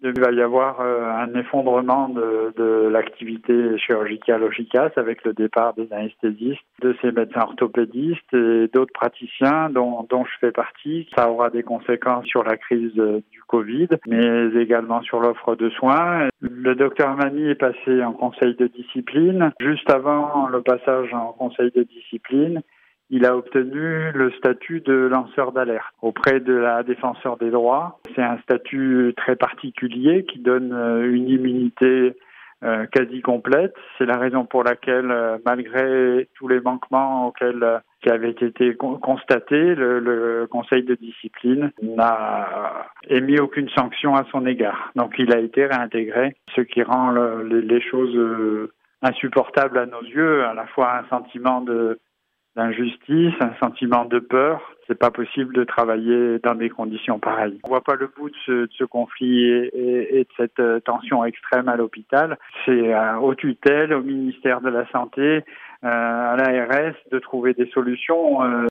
Il va y avoir un effondrement de l'activité chirurgicale au CHICAS avec le départ des anesthésistes, de ces médecins orthopédistes et d'autres praticiens dont je fais partie. Ça aura des conséquences sur la crise du Covid, mais également sur l'offre de soins. Le docteur Mani est passé en conseil de discipline. Juste avant le passage en conseil de discipline, il a obtenu le statut de lanceur d'alerte auprès de la défenseur des droits. C'est un statut très particulier qui donne une immunité quasi complète. C'est la raison pour laquelle, malgré tous les manquements qui avaient été constatés, le conseil de discipline n'a émis aucune sanction à son égard. Donc il a été réintégré, ce qui rend les choses insupportables à nos yeux, à la fois un sentiment d'injustice, un sentiment de peur. C'est pas possible de travailler dans des conditions pareilles. On voit pas le bout de ce conflit et de cette tension extrême à l'hôpital. C'est aux tutelles, au ministère de la Santé, à l'ARS de trouver des solutions.